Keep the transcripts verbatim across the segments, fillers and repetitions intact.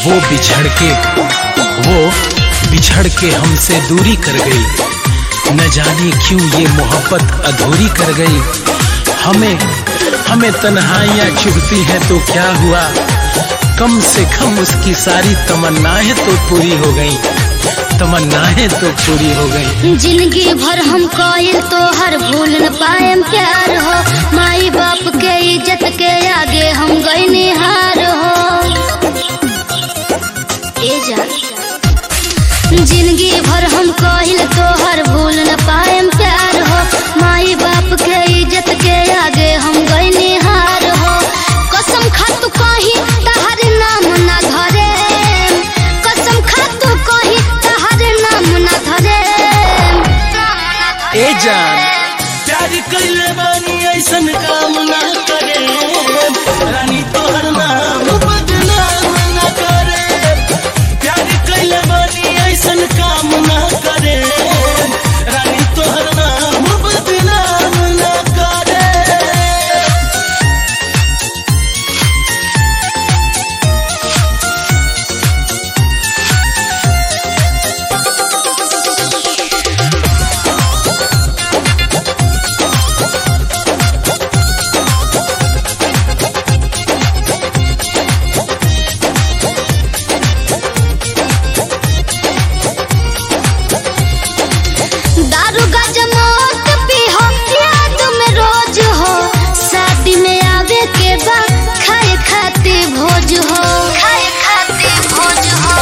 वो बिछड़ के वो बिछड़ के हमसे दूरी कर गई। न जाने क्यों ये मोहब्बत अधूरी कर गई। हमें हमें तन्हाइयाँ चुभती हैं तो क्या हुआ, कम से कम उसकी सारी तमन्नाएं तो पूरी हो गई, तमन्नाएं तो पूरी हो गई। जिंदगी भर हम कोयल तो हर भूल न पाए प्यार हो, माई बाप के इज्जत के आगे हम गए निहार हो। ए जा जिंदगी भर हम कोयल तो हर भूल न पाए प्यार हो, माई बाप के इज्जत के आगे हम गए निहार हो। कसम खा तू कहीं तहर नाम ना धरे, कसम खा तू कहीं तहर नाम ना धरे। ए जान प्यार कइले बानी ऐसन काम ना करे, रानी तोहर नाम बदनाम ना करे। प्यार कइले बानी ऐसन काम ना करे, रानी तोहर नाम बदनाम ना करे। दारू गांजा मौत पी हो, याद में रोज हो, शादी में आवे के बाद खाए खाते भोज हो, खाए खाते भोज हो।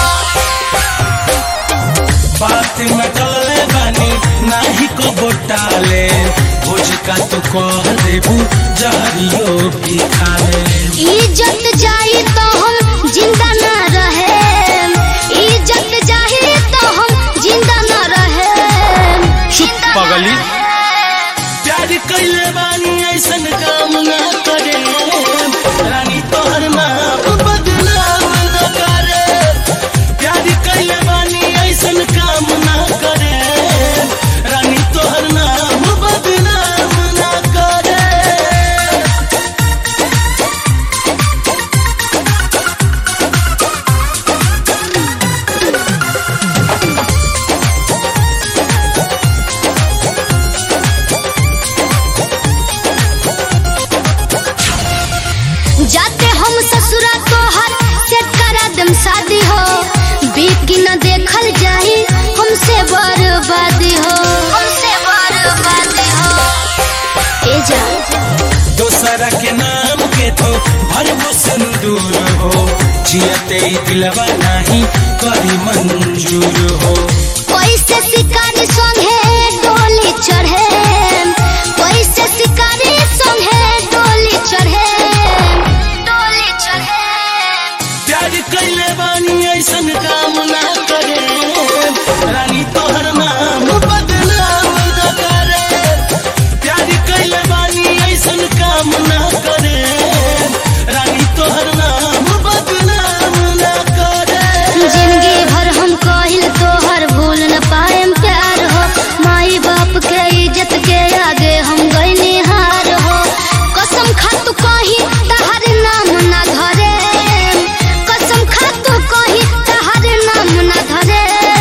बात में टले बानी नाही को बोटाले, भोज का तू कह देबू जहरियो भी खाले। इज्जत जाई तो हम जिंदा ना रहे, इज्जत जाई तो हम जिंदा ना रहे। चुप पगली। प्यार कइले बानी ऐसन काम ना करे, रानी तोहर नाम बदनाम ना करे। प्यार कइले बानी ऐसन काम ना करे, रानी तोहर नाम बदनाम ना करे। जाते हम ससुरा तोहर से करा दम शादी हो, बीकी न देखल जाही हमसे बर्बादी हो, हमसे बर्बादी हो। ए जा दोसरा के नाम के तो भरबो सिंदूर हो, जियते ही दिलवा नहीं करी मंजूर हो। कैसे शिकारी संगे डोली चढ़े, कैसे शिकारी संगे डोली चढ़े, डोली चढ़े। प्यार कइले बानी ऐसन काम ना करे, रानी तोहर नाम बदनाम ना करे। प्यार कइले बानी ऐसन काम ना करे, रानी तोहर नाम बदनाम ना करे। जिंदगी भर हम कोहिल तोहर भूल न पाए प्यार हो, माई बाप के इज्जत के आगे हम गए निहार हो। कसम खा तू कहीं तहर नाम ना धरे, कसम खा तू कहीं तहर नाम ना धरे।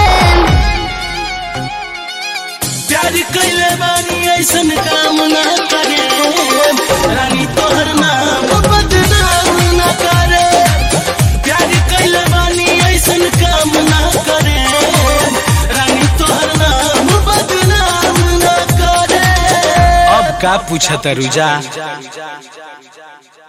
प्यार कइले बानी ऐसन काम ना करे, रानी तोहर नाम बदनाम ना करे। प्यार कइले बानी ऐसन काम ना करे, रानी तोहर नाम बदनाम ना करे। अब का पूछा तरुजा।